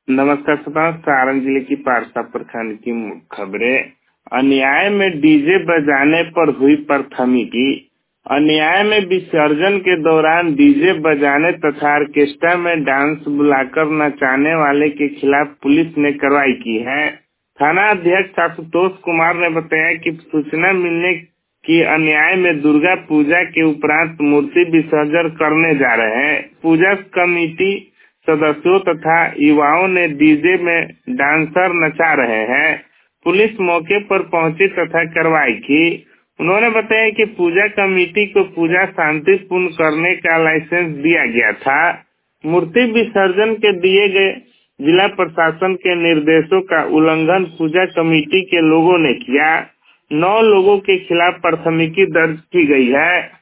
नमस्कार श्रोताओं, सारण जिले की पारसा प्रखंड की खबरें। अन्याय में डीजे बजाने पर हुई प्राथमिकी। अन्याय में विसर्जन के दौरान डीजे बजाने तथा ऑर्केस्ट्रा में डांस बुलाकर नचाने वाले के खिलाफ पुलिस ने कार्रवाई की है। थाना अध्यक्ष आशुतोष कुमार ने बताया कि सूचना मिलने की अन्याय में दुर्गा पूजा के उपरांत मूर्ति विसर्जन करने जा रहे हैं। पूजा कमेटी सदस्यों तथा युवाओं ने डीजे में डांसर नचा रहे हैं। पुलिस मौके पर पहुंची तथा कार्रवाई की। उन्होंने बताया कि पूजा कमेटी को पूजा शांतिपूर्ण करने का लाइसेंस दिया गया था। मूर्ति विसर्जन के दिए गए जिला प्रशासन के निर्देशों का उल्लंघन पूजा कमेटी के लोगों ने किया। 9 लोगों के खिलाफ प्राथमिकी दर्ज की गई है।